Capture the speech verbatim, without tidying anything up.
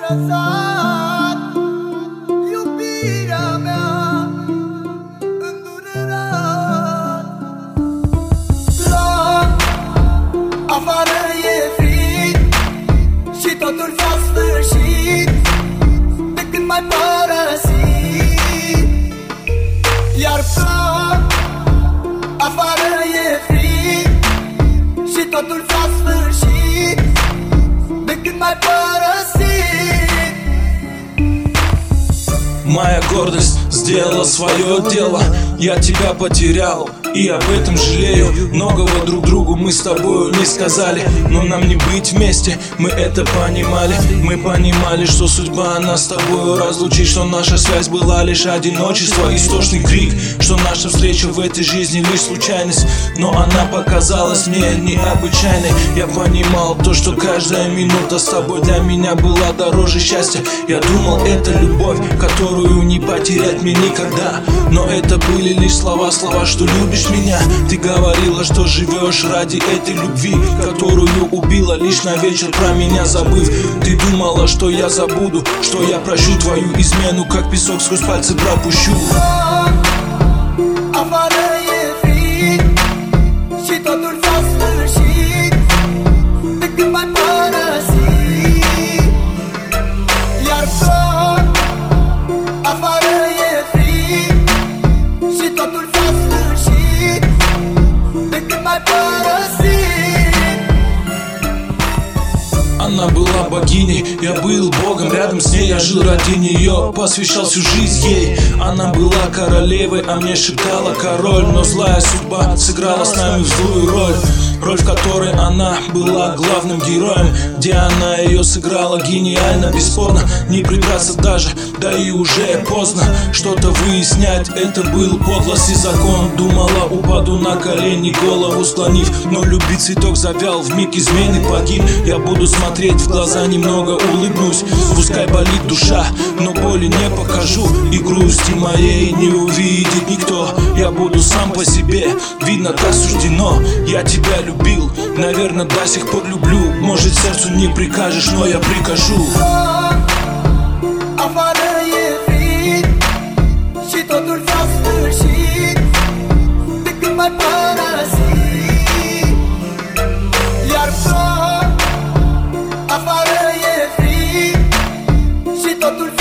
lăsat iubirea mea îndurerat. La afară e frig și totul s-a sfârșit de când m-ai părăsit. Iar ploc, afară e frig și totul s-a sfârșit de când m-ai părăsit. Моя гордость сделала свое дело. Я тебя потерял и об этом жалею. Многого друг другу мы с тобою не сказали, но нам не быть вместе, мы это понимали. Мы понимали, что судьба нас с тобою разлучит, что наша связь была лишь одиночество, истошный крик, что наша встреча в этой жизни лишь случайность. Но она показалась мне необычайной. Я понимал то, что каждая минута с тобой для меня была дороже счастья. Я думал, это любовь, которую не потерять мне никогда. Но это были лишь слова, слова, что любишь меня. Ты говорила, что живешь ради этой любви, которую убила лишь на вечер, про меня забыв. Ты думала, что я забуду, что я прощу твою измену, как песок сквозь пальцы пропущу. Afară e frig și totul s-a sfârșit de când m-ai părăsit. Iar ploc, afară e frig și totul s-a sfârșit de când m-ai părăsit. Она была богиней, я был богом, рядом с ней я жил ради нее, посвящал всю жизнь ей. Она была королевой, а мне шептала король, но злая судьба сыграла с нами в злую роль. Роль, в которой она была главным героем, где она ее сыграла гениально, бесспорно. Не придраться даже, да и уже поздно что-то выяснять, это был подлость и закон. Думала, упаду на колени, голову склонив, но любить цветок завял, вмиг измены погиб. Я буду смотреть в глаза, немного улыбнусь, пускай болит душа, но боли не покажу, и грусти моей не увидит никто. Я буду сам по себе, видно, так суждено. Я тебя любил, наверное, до сих пор люблю. Может, сердцу не прикажешь, но я прикажу. Afară e frig și totul s-a sfârșit de când m-ai părăsit. Iar ploc, afară e frig și totul